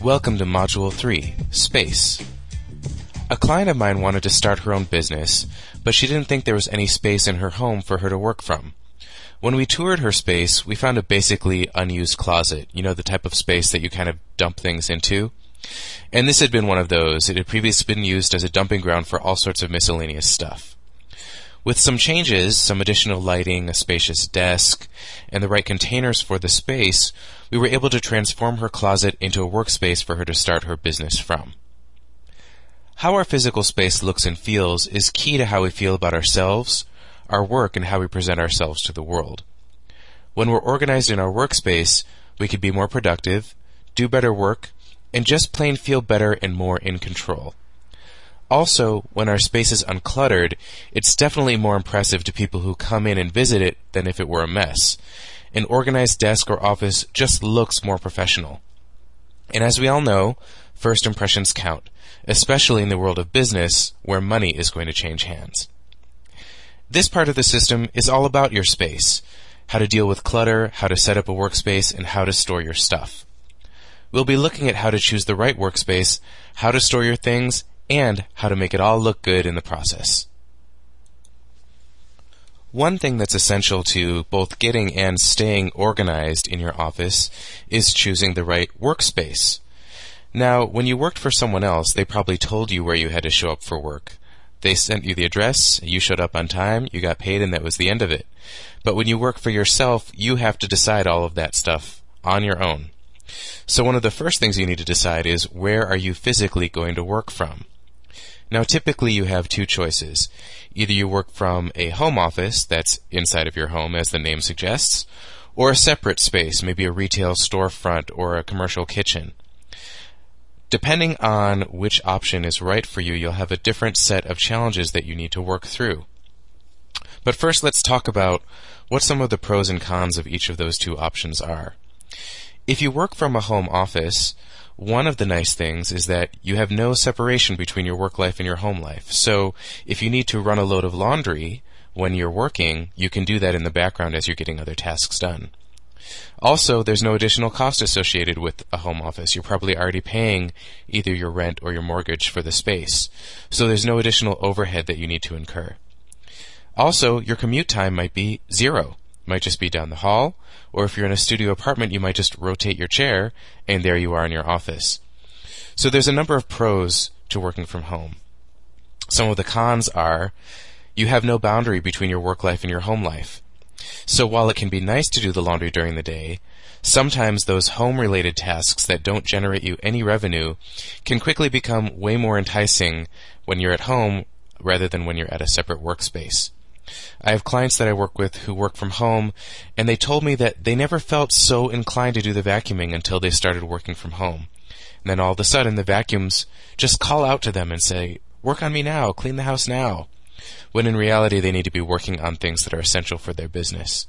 Welcome to Module 3, Space. A client of mine wanted to start her own business, but she didn't think there was any space in her home for her to work from. When we toured her space, we found a basically unused closet, the type of space that you kind of dump things into. And this had been one of those. It had previously been used as a dumping ground for all sorts of miscellaneous stuff. With some changes, some additional lighting, a spacious desk, and the right containers for the space, we were able to transform her closet into a workspace for her to start her business from. How our physical space looks and feels is key to how we feel about ourselves, our work, and how we present ourselves to the world. When we're organized in our workspace, we can be more productive, do better work, and just plain feel better and more in control. Also, when our space is uncluttered, it's definitely more impressive to people who come in and visit it than if it were a mess. An organized desk or office just looks more professional. And as we all know, first impressions count, especially in the world of business, where money is going to change hands. This part of the system is all about your space, how to deal with clutter, how to set up a workspace, and how to store your stuff. We'll be looking at how to choose the right workspace, how to store your things, and how to make it all look good in the process. One thing that's essential to both getting and staying organized in your office is choosing the right workspace. Now, when you worked for someone else, they probably told you where you had to show up for work. They sent you the address, you showed up on time, you got paid, and that was the end of it. But when you work for yourself, you have to decide all of that stuff on your own. So one of the first things you need to decide is, where are you physically going to work from? Now, typically you have two choices. Either you work from a home office that's inside of your home, as the name suggests, or a separate space, maybe a retail storefront or a commercial kitchen. Depending on which option is right for you, you'll have a different set of challenges that you need to work through. But first, let's talk about what some of the pros and cons of each of those two options are. If you work from a home office, one of the nice things is that you have no separation between your work life and your home life. So if you need to run a load of laundry when you're working, you can do that in the background as you're getting other tasks done. Also, there's no additional cost associated with a home office. You're probably already paying either your rent or your mortgage for the space. So there's no additional overhead that you need to incur. Also, your commute time might be zero. It might just be down the hall, or if you're in a studio apartment, you might just rotate your chair, and there you are in your office. So there's a number of pros to working from home. Some of the cons are, you have no boundary between your work life and your home life. So while it can be nice to do the laundry during the day, sometimes those home-related tasks that don't generate you any revenue can quickly become way more enticing when you're at home rather than when you're at a separate workspace. I have clients that I work with who work from home, and they told me that they never felt so inclined to do the vacuuming until they started working from home. And then all of a sudden, the vacuums just call out to them and say, "Work on me now, clean the house now," when in reality they need to be working on things that are essential for their business.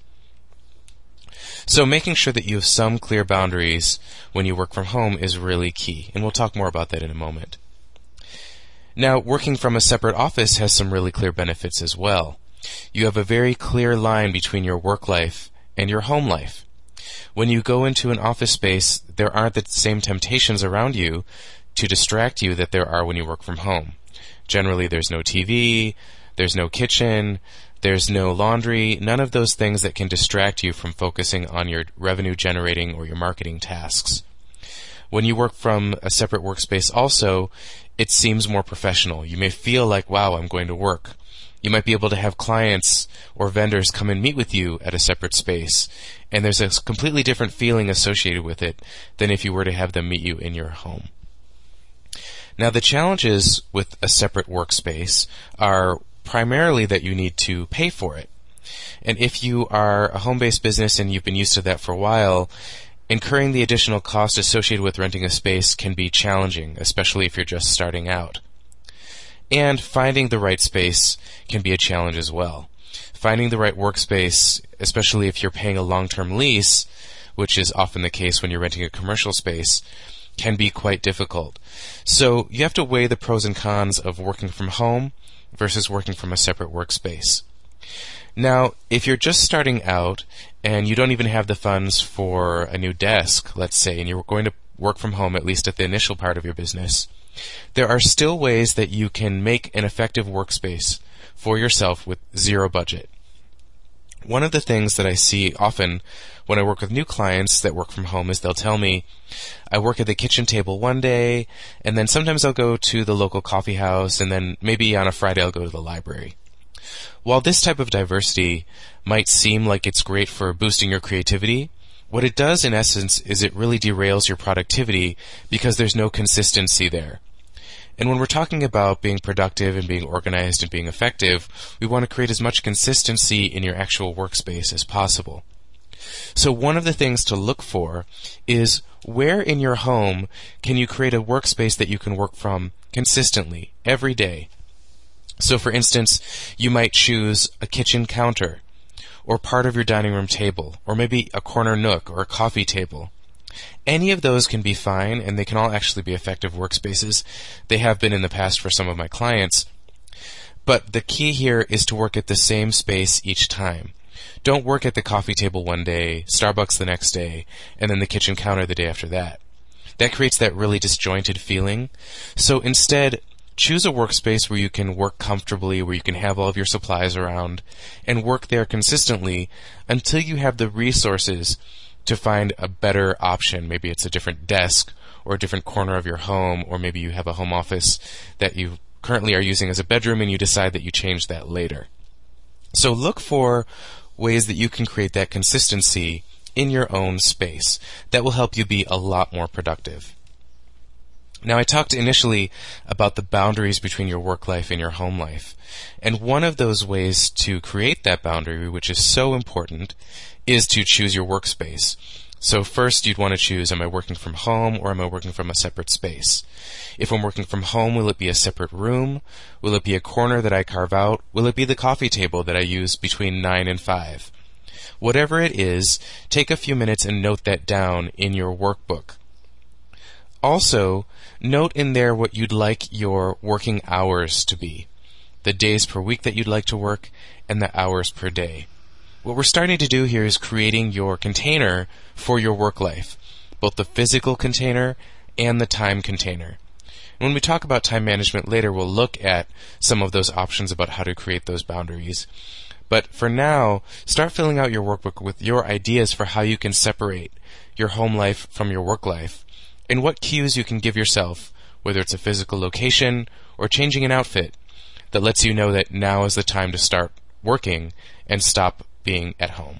So making sure that you have some clear boundaries when you work from home is really key, and we'll talk more about that in a moment. Now, working from a separate office has some really clear benefits as well. You have a very clear line between your work life and your home life. When you go into an office space, there aren't the same temptations around you to distract you that there are when you work from home. Generally, there's no TV, there's no kitchen, there's no laundry, none of those things that can distract you from focusing on your revenue generating or your marketing tasks. When you work from a separate workspace also, it seems more professional. You may feel like, wow, I'm going to work. You might be able to have clients or vendors come and meet with you at a separate space, and there's a completely different feeling associated with it than if you were to have them meet you in your home. Now, the challenges with a separate workspace are primarily that you need to pay for it. And if you are a home-based business and you've been used to that for a while, incurring the additional cost associated with renting a space can be challenging, especially if you're just starting out. And finding the right space can be a challenge as well. Finding the right workspace, especially if you're paying a long-term lease, which is often the case when you're renting a commercial space, can be quite difficult. So you have to weigh the pros and cons of working from home versus working from a separate workspace. Now, if you're just starting out and you don't even have the funds for a new desk, let's say, and you're going to work from home, at least at the initial part of your business, there are still ways that you can make an effective workspace for yourself with zero budget. One of the things that I see often when I work with new clients that work from home is they'll tell me, I work at the kitchen table one day, and then sometimes I'll go to the local coffee house, and then maybe on a Friday I'll go to the library. While this type of diversity might seem like it's great for boosting your creativity, what it does in essence is it really derails your productivity because there's no consistency there. And when we're talking about being productive and being organized and being effective, we want to create as much consistency in your actual workspace as possible. So one of the things to look for is where in your home can you create a workspace that you can work from consistently every day. So for instance, you might choose a kitchen counter or part of your dining room table or maybe a corner nook or a coffee table. Any of those can be fine, and they can all actually be effective workspaces. They have been in the past for some of my clients. But the key here is to work at the same space each time. Don't work at the coffee table one day, Starbucks the next day, and then the kitchen counter the day after that. That creates that really disjointed feeling. So instead, choose a workspace where you can work comfortably, where you can have all of your supplies around, and work there consistently until you have the resources to find a better option. Maybe it's a different desk or a different corner of your home, or maybe you have a home office that you currently are using as a bedroom and you decide that you change that later. So look for ways that you can create that consistency in your own space. That will help you be a lot more productive. Now, I talked initially about the boundaries between your work life and your home life. And one of those ways to create that boundary, which is so important, is to choose your workspace. So first, you'd want to choose, am I working from home or am I working from a separate space? If I'm working from home, will it be a separate room? Will it be a corner that I carve out? Will it be the coffee table that I use between 9 and 5? Whatever it is, take a few minutes and note that down in your workbook. Also, note in there what you'd like your working hours to be, the days per week that you'd like to work, and the hours per day. What we're starting to do here is creating your container for your work life, both the physical container and the time container. When we talk about time management later, we'll look at some of those options about how to create those boundaries. But for now, start filling out your workbook with your ideas for how you can separate your home life from your work life, and what cues you can give yourself, whether it's a physical location or changing an outfit, that lets you know that now is the time to start working and stop being at home.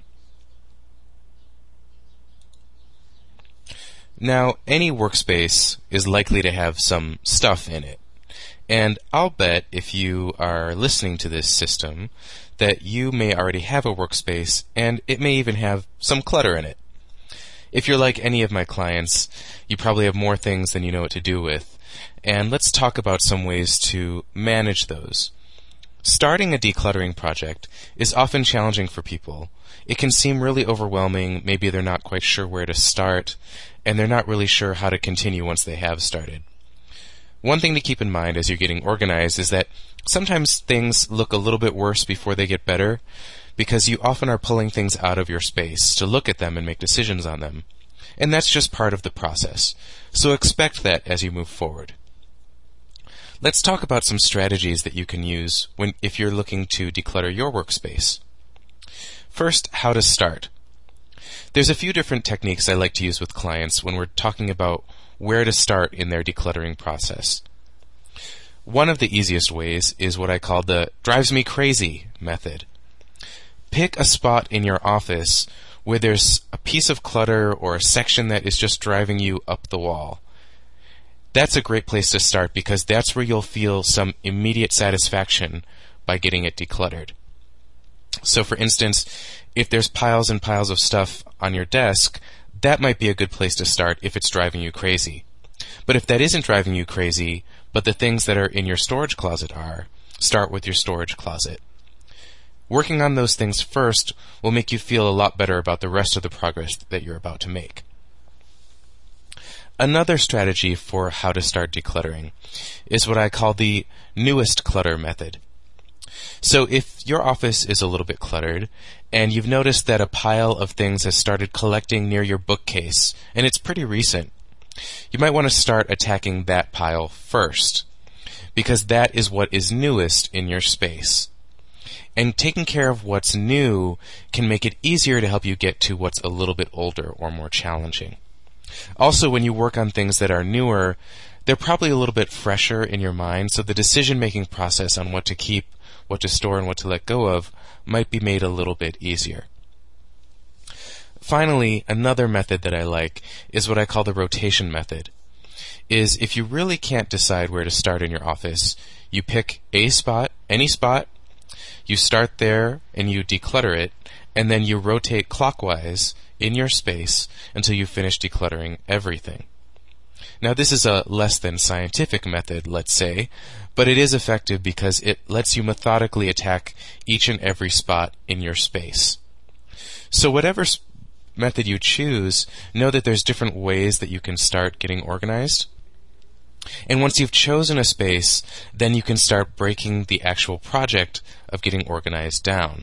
Now, any workspace is likely to have some stuff in it. And I'll bet if you are listening to this system that you may already have a workspace and it may even have some clutter in it. If you're like any of my clients, you probably have more things than you know what to do with. And let's talk about some ways to manage those. Starting a decluttering project is often challenging for people. It can seem really overwhelming. Maybe they're not quite sure where to start, and they're not really sure how to continue once they have started. One thing to keep in mind as you're getting organized is that sometimes things look a little bit worse before they get better, because you often are pulling things out of your space to look at them and make decisions on them. And that's just part of the process. So expect that as you move forward. Let's talk about some strategies that you can use if you're looking to declutter your workspace. First, how to start. There's a few different techniques I like to use with clients when we're talking about where to start in their decluttering process. One of the easiest ways is what I call the drives me crazy method. Pick a spot in your office where there's a piece of clutter or a section that is just driving you up the wall. That's a great place to start because that's where you'll feel some immediate satisfaction by getting it decluttered. So for instance, if there's piles and piles of stuff on your desk, that might be a good place to start if it's driving you crazy. But if that isn't driving you crazy, but the things that are in your storage closet are, start with your storage closet. Working on those things first will make you feel a lot better about the rest of the progress that you're about to make. Another strategy for how to start decluttering is what I call the newest clutter method. So if your office is a little bit cluttered and you've noticed that a pile of things has started collecting near your bookcase and it's pretty recent, You might want to start attacking that pile first, because that is what is newest in your space. And taking care of what's new can make it easier to help you get to what's a little bit older or more challenging. Also, when you work on things that are newer, they're probably a little bit fresher in your mind, so the decision-making process on what to keep, what to store, and what to let go of might be made a little bit easier. Finally, another method that I like is what I call the rotation method. Is if you really can't decide where to start in your office, you pick a spot, any spot, you start there and you declutter it, and then you rotate clockwise in your space until you finish decluttering everything. Now, this is a less than scientific method, let's say, but it is effective because it lets you methodically attack each and every spot in your space. So whatever method you choose, know that there's different ways that you can start getting organized. And once you've chosen a space, then you can start breaking the actual project of getting organized down.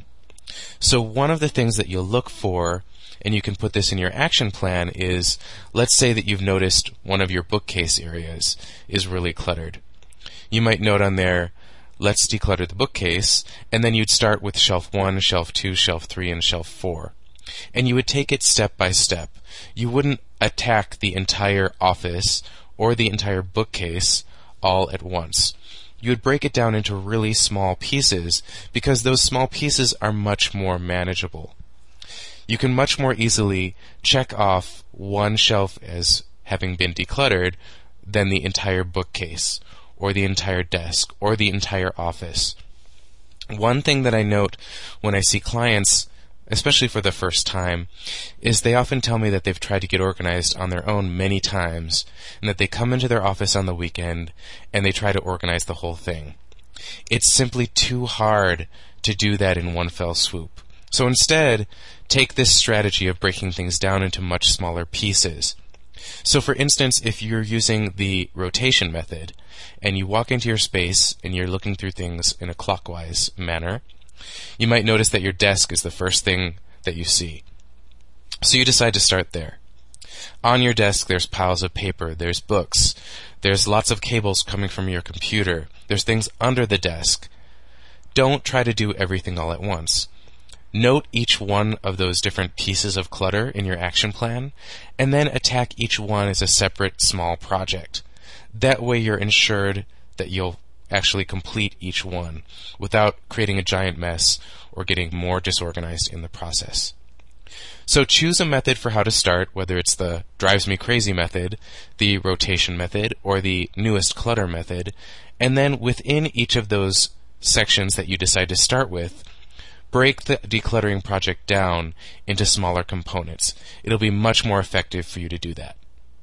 So one of the things that you'll look for, and you can put this in your action plan, is, let's say that you've noticed one of your bookcase areas is really cluttered. You might note on there, let's declutter the bookcase, and then you'd start with shelf 1, shelf 2, shelf 3, and shelf 4. And you would take it step by step. You wouldn't attack the entire office or the entire bookcase all at once. You would break it down into really small pieces because those small pieces are much more manageable. You can much more easily check off one shelf as having been decluttered than the entire bookcase or the entire desk or the entire office. One thing that I note when I see clients, especially for the first time, is they often tell me that they've tried to get organized on their own many times, and that they come into their office on the weekend and they try to organize the whole thing. It's simply too hard to do that in one fell swoop. So instead, take this strategy of breaking things down into much smaller pieces. So for instance, if you're using the rotation method, and you walk into your space and you're looking through things in a clockwise manner, you might notice that your desk is the first thing that you see. So you decide to start there. On your desk, there's piles of paper, there's books, there's lots of cables coming from your computer, there's things under the desk. Don't try to do everything all at once. Note each one of those different pieces of clutter in your action plan, and then attack each one as a separate small project. That way you're ensured that you'll actually complete each one without creating a giant mess or getting more disorganized in the process. So choose a method for how to start, whether it's the drives me crazy method, the rotation method, or the newest clutter method, and then within each of those sections that you decide to start with, break the decluttering project down into smaller components. It'll be much more effective for you to do that.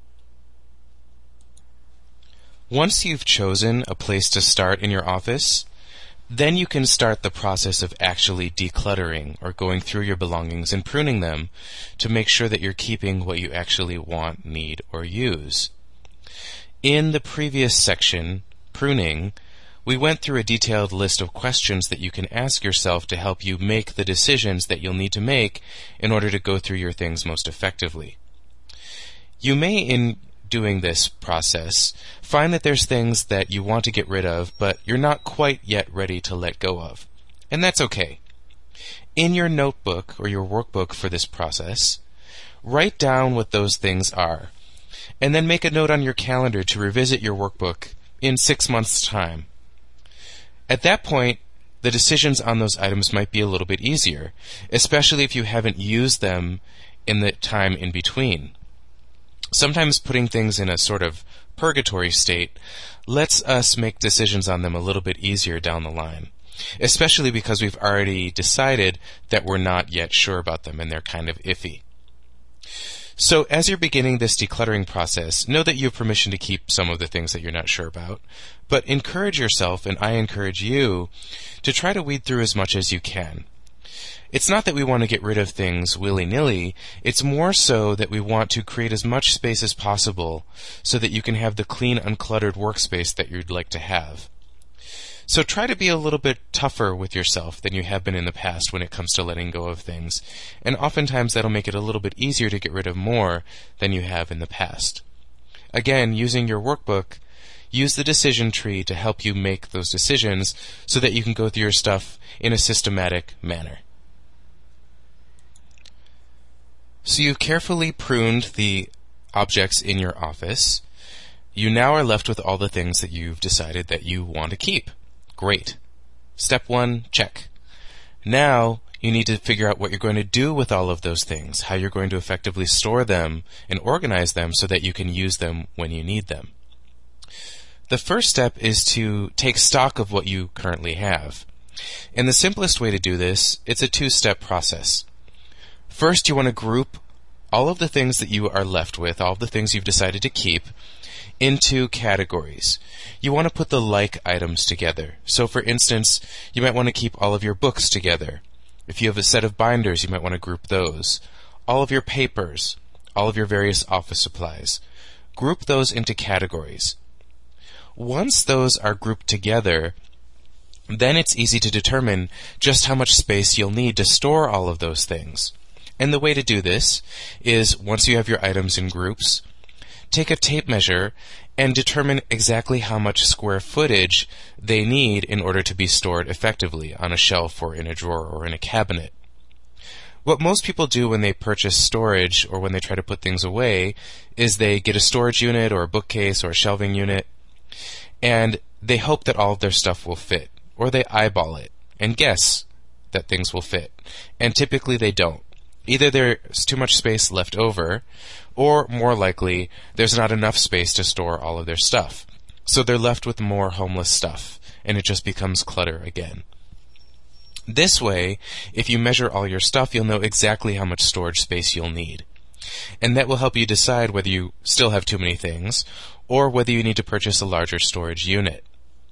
Once you've chosen a place to start in your office, then you can start the process of actually decluttering or going through your belongings and pruning them to make sure that you're keeping what you actually want, need, or use. In the previous section, pruning, we went through a detailed list of questions that you can ask yourself to help you make the decisions that you'll need to make in order to go through your things most effectively. You may, in doing this process, find that there's things that you want to get rid of, but you're not quite yet ready to let go of. And that's okay. In your notebook or your workbook for this process, write down what those things are, and then make a note on your calendar to revisit your workbook in 6 months' time. At that point, the decisions on those items might be a little bit easier, especially if you haven't used them in the time in between. Sometimes putting things in a sort of purgatory state lets us make decisions on them a little bit easier down the line, especially because we've already decided that we're not yet sure about them and they're kind of iffy. So as you're beginning this decluttering process, know that you have permission to keep some of the things that you're not sure about, but encourage yourself, and I encourage you, to try to weed through as much as you can. It's not that we want to get rid of things willy-nilly, it's more so that we want to create as much space as possible so that you can have the clean, uncluttered workspace that you'd like to have. So try to be a little bit tougher with yourself than you have been in the past when it comes to letting go of things, and oftentimes that'll make it a little bit easier to get rid of more than you have in the past. Again, using your workbook, use the decision tree to help you make those decisions so that you can go through your stuff in a systematic manner. So you've carefully pruned the objects in your office. You now are left with all the things that you've decided that you want to keep. Great. Step 1, check. Now, you need to figure out what you're going to do with all of those things, how you're going to effectively store them and organize them so that you can use them when you need them. The first step is to take stock of what you currently have. And the simplest way to do this, it's a 2-step process. First, you want to group all of the things that you are left with, all of the things you've decided to keep, into categories. You want to put the like items together. So for instance, you might want to keep all of your books together. If you have a set of binders, you might want to group those. All of your papers, all of your various office supplies. Group those into categories. Once those are grouped together, then it's easy to determine just how much space you'll need to store all of those things. And the way to do this is, once you have your items in groups, take a tape measure and determine exactly how much square footage they need in order to be stored effectively on a shelf or in a drawer or in a cabinet. What most people do when they purchase storage or when they try to put things away is they get a storage unit or a bookcase or a shelving unit, and they hope that all of their stuff will fit, or they eyeball it and guess that things will fit, and typically they don't. Either there's too much space left over, or more likely, there's not enough space to store all of their stuff. So they're left with more homeless stuff, and it just becomes clutter again. This way, if you measure all your stuff, you'll know exactly how much storage space you'll need. And that will help you decide whether you still have too many things, or whether you need to purchase a larger storage unit.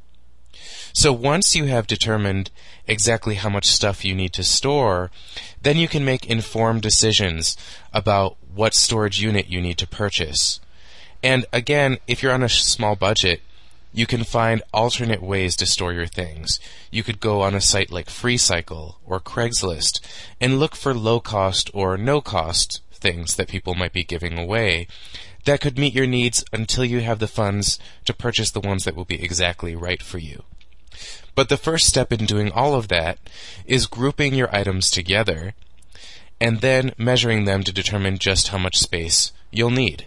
So once you have determined exactly how much stuff you need to store, then you can make informed decisions about what storage unit you need to purchase. And again, if you're on a small budget, you can find alternate ways to store your things. You could go on a site like FreeCycle or Craigslist and look for low-cost or no-cost things that people might be giving away that could meet your needs until you have the funds to purchase the ones that will be exactly right for you. But the first step in doing all of that is grouping your items together and then measuring them to determine just how much space you'll need.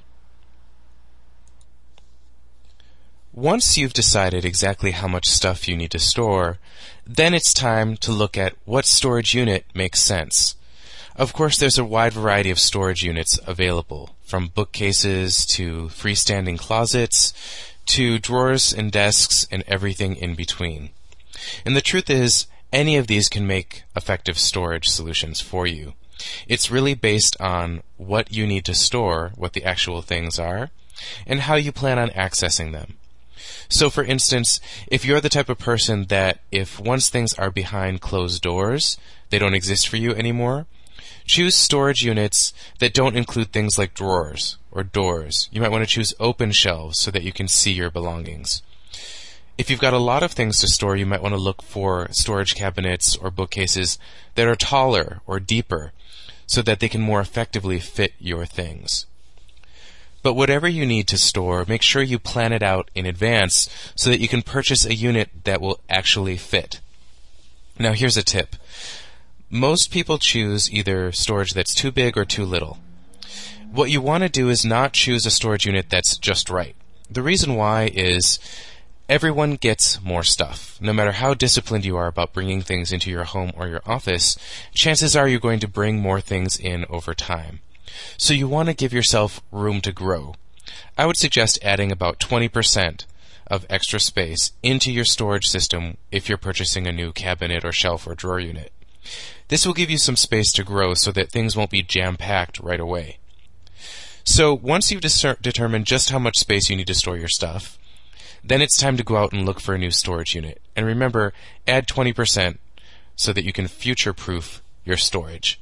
Once you've decided exactly how much stuff you need to store, then it's time to look at what storage unit makes sense. Of course, there's a wide variety of storage units available, from bookcases to freestanding closets to drawers and desks and everything in between. And the truth is, any of these can make effective storage solutions for you. It's really based on what you need to store, what the actual things are, and how you plan on accessing them. So for instance, if you're the type of person that if once things are behind closed doors, they don't exist for you anymore, choose storage units that don't include things like drawers or doors. You might want to choose open shelves so that you can see your belongings. If you've got a lot of things to store, you might want to look for storage cabinets or bookcases that are taller or deeper so that they can more effectively fit your things. But whatever you need to store, make sure you plan it out in advance so that you can purchase a unit that will actually fit. Now here's a tip. Most people choose either storage that's too big or too little. What you want to do is not choose a storage unit that's just right. The reason why is everyone gets more stuff. No matter how disciplined you are about bringing things into your home or your office, chances are you're going to bring more things in over time. So you want to give yourself room to grow. I would suggest adding about 20% of extra space into your storage system if you're purchasing a new cabinet or shelf or drawer unit. This will give you some space to grow so that things won't be jam-packed right away. So once you've determined just how much space you need to store your stuff, then it's time to go out and look for a new storage unit. And remember, add 20% so that you can future-proof your storage.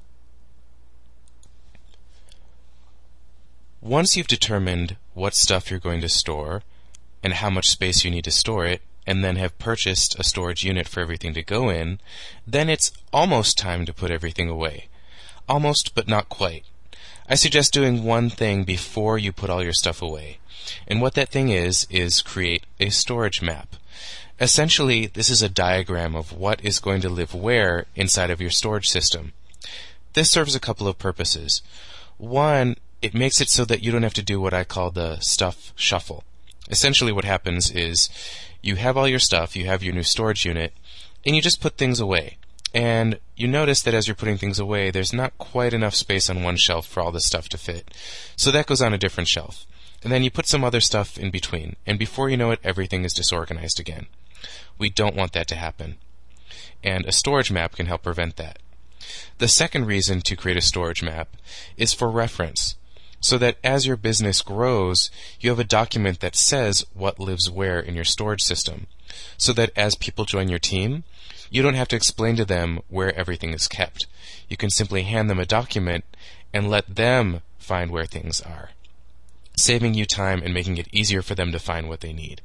Once you've determined what stuff you're going to store and how much space you need to store it, and then have purchased a storage unit for everything to go in, then it's almost time to put everything away. Almost, but not quite. I suggest doing one thing before you put all your stuff away. And what that thing is create a storage map. Essentially, this is a diagram of what is going to live where inside of your storage system. This serves a couple of purposes. One, it makes it so that you don't have to do what I call the stuff shuffle. Essentially what happens is you have all your stuff, you have your new storage unit, and you just put things away. And you notice that as you're putting things away, there's not quite enough space on one shelf for all this stuff to fit. So that goes on a different shelf. And then you put some other stuff in between, and before you know it, everything is disorganized again. We don't want that to happen. And a storage map can help prevent that. The second reason to create a storage map is for reference, so that as your business grows, you have a document that says what lives where in your storage system, so that as people join your team, you don't have to explain to them where everything is kept. You can simply hand them a document and let them find where things are, saving you time and making it easier for them to find what they need.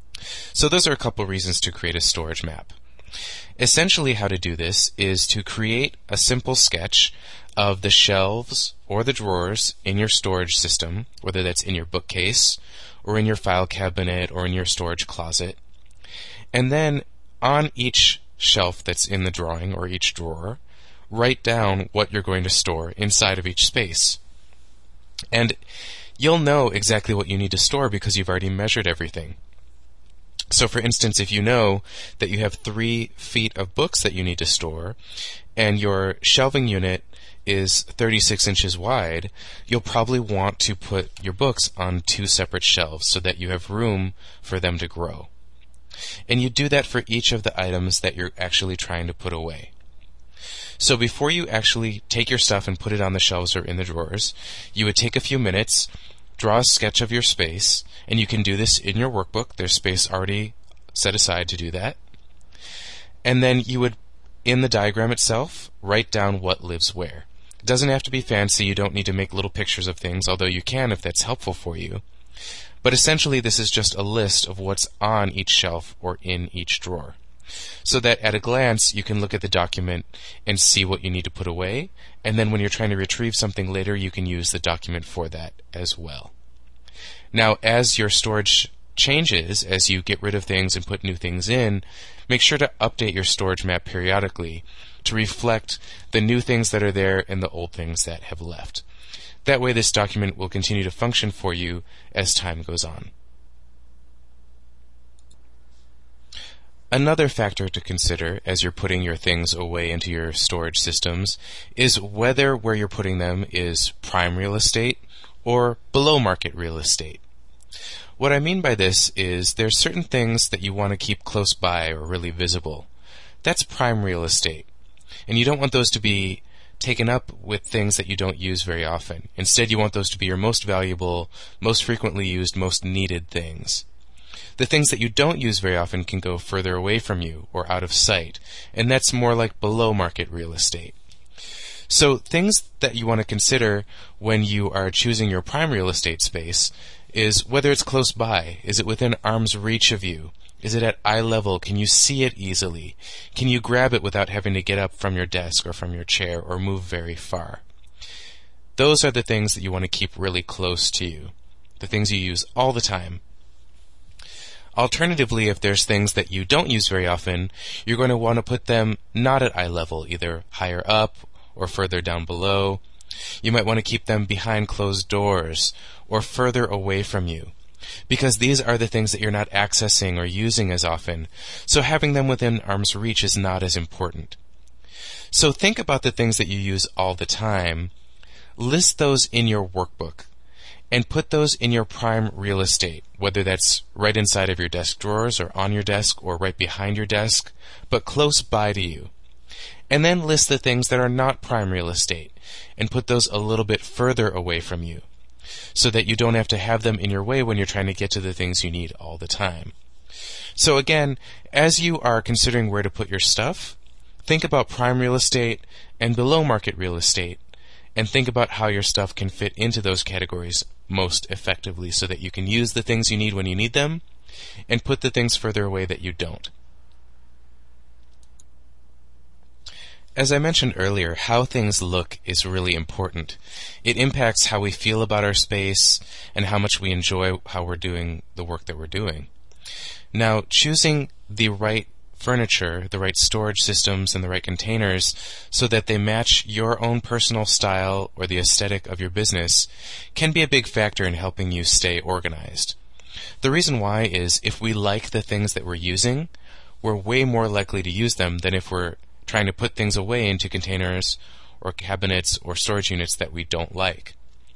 So those are a couple reasons to create a storage map. Essentially how to do this is to create a simple sketch of the shelves or the drawers in your storage system, whether that's in your bookcase or in your file cabinet or in your storage closet. And then on each shelf that's in the drawing or each drawer, write down what you're going to store inside of each space. And you'll know exactly what you need to store because you've already measured everything. So for instance, if you know that you have 3 feet of books that you need to store, and your shelving unit is 36 inches wide, you'll probably want to put your books on 2 separate shelves so that you have room for them to grow. And you do that for each of the items that you're actually trying to put away. So before you actually take your stuff and put it on the shelves or in the drawers, you would take a few minutes, draw a sketch of your space, and you can do this in your workbook. There's space already set aside to do that. And then you would, in the diagram itself, write down what lives where. It doesn't have to be fancy. You don't need to make little pictures of things, although you can if that's helpful for you. But essentially, this is just a list of what's on each shelf or in each drawer, so that at a glance you can look at the document and see what you need to put away, and then when you're trying to retrieve something later, you can use the document for that as well. Now, as your storage changes, as you get rid of things and put new things in, make sure to update your storage map periodically to reflect the new things that are there and the old things that have left. That way, this document will continue to function for you as time goes on. Another factor to consider as you're putting your things away into your storage systems is whether where you're putting them is prime real estate or below market real estate. What I mean by this is there's certain things that you want to keep close by or really visible. That's prime real estate. And you don't want those to be taken up with things that you don't use very often. Instead, you want those to be your most valuable, most frequently used, most needed things. The things that you don't use very often can go further away from you or out of sight, and that's more like below market real estate. So things that you want to consider when you are choosing your prime real estate space is whether it's close by. Is it within arm's reach of you? Is it at eye level? Can you see it easily? Can you grab it without having to get up from your desk or from your chair or move very far? Those are the things that you want to keep really close to you, the things you use all the time. Alternatively, if there's things that you don't use very often, you're going to want to put them not at eye level, either higher up or further down below. You might want to keep them behind closed doors or further away from you, because these are the things that you're not accessing or using as often, so having them within arm's reach is not as important. So think about the things that you use all the time, list those in your workbook, and put those in your prime real estate, whether that's right inside of your desk drawers or on your desk or right behind your desk, but close by to you. And then list the things that are not prime real estate, and put those a little bit further away from you, so that you don't have to have them in your way when you're trying to get to the things you need all the time. So again, as you are considering where to put your stuff, think about prime real estate and below market real estate, and think about how your stuff can fit into those categories most effectively so that you can use the things you need when you need them, and put the things further away that you don't. As I mentioned earlier, how things look is really important. It impacts how we feel about our space and how much we enjoy how we're doing the work that we're doing. Now, choosing the right furniture, the right storage systems, and the right containers so that they match your own personal style or the aesthetic of your business can be a big factor in helping you stay organized. The reason why is if we like the things that we're using, we're way more likely to use them than if we're trying to put things away into containers or cabinets or storage units that we don't like.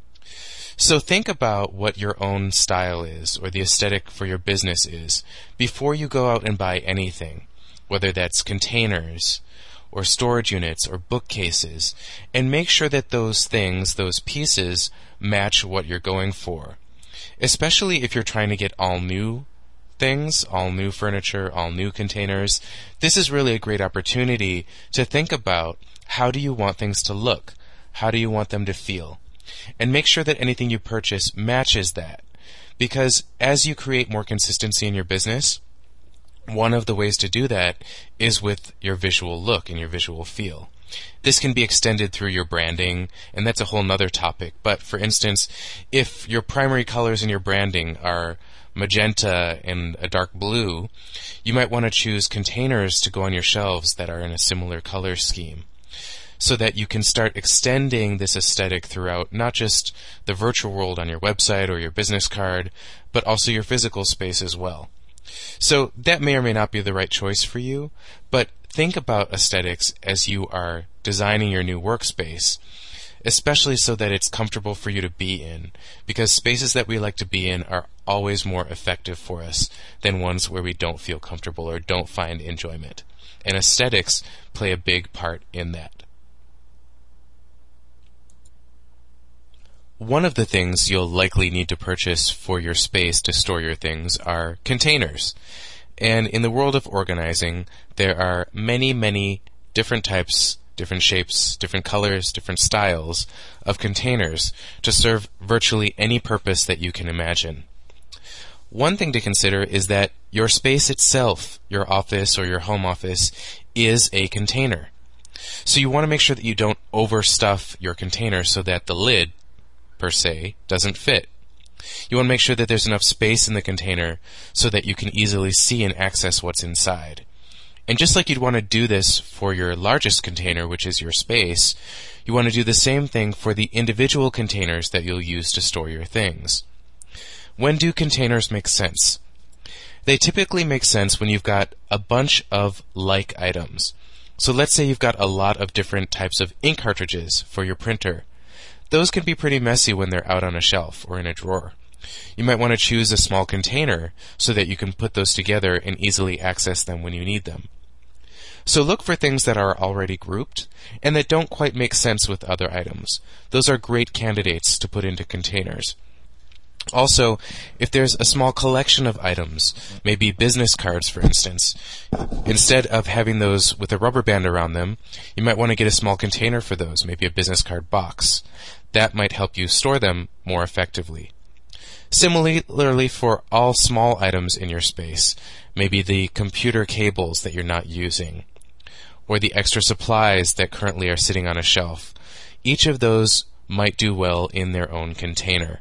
So think about what your own style is or the aesthetic for your business is before you go out and buy anything, whether that's containers or storage units or bookcases, and make sure that those things, those pieces, match what you're going for. Especially if you're trying to get all new things, all new furniture, all new containers, this is really a great opportunity to think about how do you want things to look? How do you want them to feel? And make sure that anything you purchase matches that. Because as you create more consistency in your business, one of the ways to do that is with your visual look and your visual feel. This can be extended through your branding, and that's a whole nother topic. But for instance, if your primary colors in your branding are magenta and a dark blue, you might want to choose containers to go on your shelves that are in a similar color scheme, so that you can start extending this aesthetic throughout not just the virtual world on your website or your business card, but also your physical space as well. So that may or may not be the right choice for you, but think about aesthetics as you are designing your new workspace, especially so that it's comfortable for you to be in, because spaces that we like to be in are always more effective for us than ones where we don't feel comfortable or don't find enjoyment. And aesthetics play a big part in that. One of the things you'll likely need to purchase for your space to store your things are containers. And in the world of organizing, there are many, many different types, different shapes, different colors, different styles of containers to serve virtually any purpose that you can imagine. One thing to consider is that your space itself, your office or your home office, is a container. So you want to make sure that you don't overstuff your container so that the lid, per se, doesn't fit. You want to make sure that there's enough space in the container so that you can easily see and access what's inside. And just like you'd want to do this for your largest container, which is your space, you want to do the same thing for the individual containers that you'll use to store your things. When do containers make sense? They typically make sense when you've got a bunch of like items. So let's say you've got a lot of different types of ink cartridges for your printer. Those can be pretty messy when they're out on a shelf or in a drawer. You might want to choose a small container so that you can put those together and easily access them when you need them. So look for things that are already grouped and that don't quite make sense with other items. Those are great candidates to put into containers. Also, if there's a small collection of items, maybe business cards for instance, instead of having those with a rubber band around them, you might want to get a small container for those, maybe a business card box. That might help you store them more effectively. Similarly, for all small items in your space, maybe the computer cables that you're not using, or the extra supplies that currently are sitting on a shelf, each of those might do well in their own container.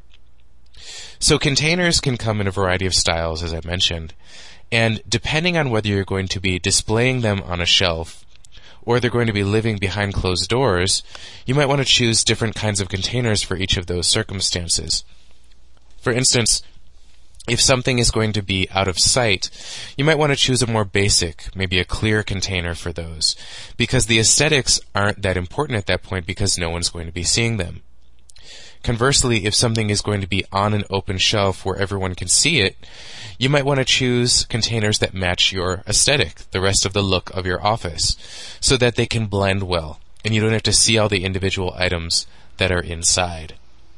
So containers can come in a variety of styles, as I mentioned, and depending on whether you're going to be displaying them on a shelf or they're going to be living behind closed doors, you might want to choose different kinds of containers for each of those circumstances. For instance, if something is going to be out of sight, you might want to choose a more basic, maybe a clear container for those, because the aesthetics aren't that important at that point because no one's going to be seeing them. Conversely, if something is going to be on an open shelf where everyone can see it, you might want to choose containers that match your aesthetic, the rest of the look of your office, so that they can blend well, and you don't have to see all the individual items that are inside.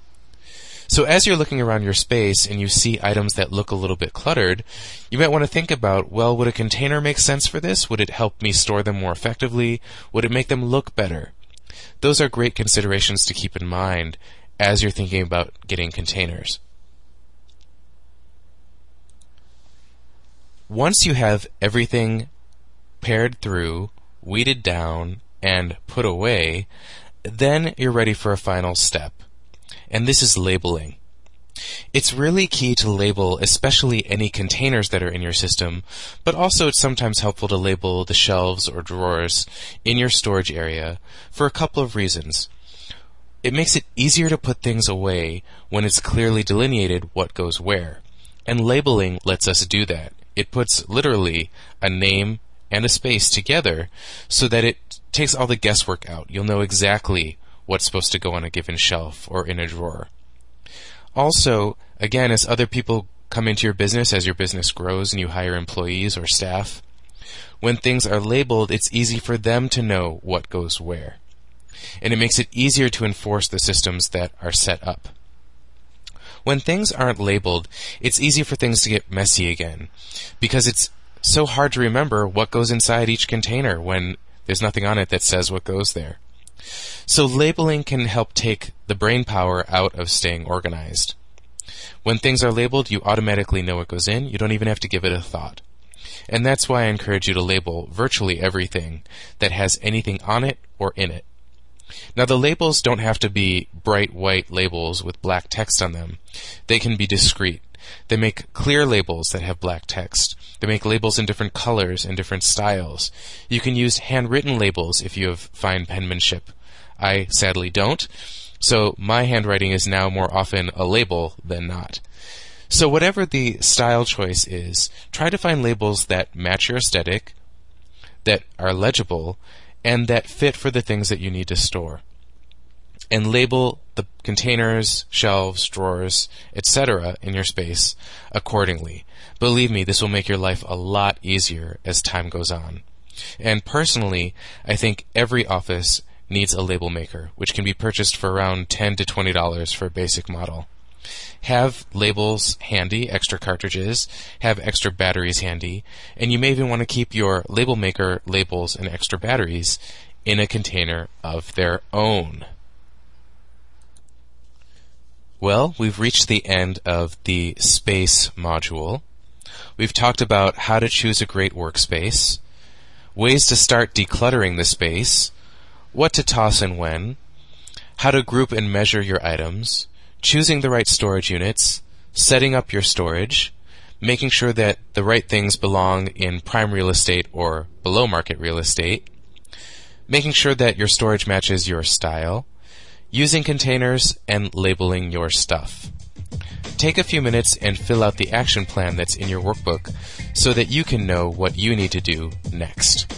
So as you're looking around your space and you see items that look a little bit cluttered, you might want to think about, well, would a container make sense for this? Would it help me store them more effectively? Would it make them look better? Those are great considerations to keep in mind as you're thinking about getting containers. Once you have everything paired through, weeded down, and put away, then you're ready for a final step. And this is labeling. It's really key to label especially any containers that are in your system, but also it's sometimes helpful to label the shelves or drawers in your storage area for a couple of reasons. It makes it easier to put things away when it's clearly delineated what goes where. And labeling lets us do that. It puts literally a name and a space together so that it takes all the guesswork out. You'll know exactly what's supposed to go on a given shelf or in a drawer. Also, again, as other people come into your business, as your business grows and you hire employees or staff, when things are labeled, it's easy for them to know what goes where. And it makes it easier to enforce the systems that are set up. When things aren't labeled, it's easy for things to get messy again, because it's so hard to remember what goes inside each container when there's nothing on it that says what goes there. So labeling can help take the brain power out of staying organized. When things are labeled, you automatically know what goes in. You don't even have to give it a thought. And that's why I encourage you to label virtually everything that has anything on it or in it. Now, the labels don't have to be bright white labels with black text on them. They can be discrete. They make clear labels that have black text. They make labels in different colors and different styles. You can use handwritten labels if you have fine penmanship. I sadly don't, so my handwriting is now more often a label than not. So whatever the style choice is, try to find labels that match your aesthetic, that are legible, and that fit for the things that you need to store. And label the containers, shelves, drawers, etc. in your space accordingly. Believe me, this will make your life a lot easier as time goes on. And personally, I think every office needs a label maker, which can be purchased for around $10 to $20 for a basic model. Have labels handy, extra cartridges, have extra batteries handy, and you may even want to keep your label maker labels and extra batteries in a container of their own. Well, we've reached the end of the space module. We've talked about how to choose a great workspace, ways to start decluttering the space, what to toss and when, how to group and measure your items, choosing the right storage units, setting up your storage, making sure that the right things belong in prime real estate or below market real estate, making sure that your storage matches your style, using containers, and labeling your stuff. Take a few minutes and fill out the action plan that's in your workbook so that you can know what you need to do next.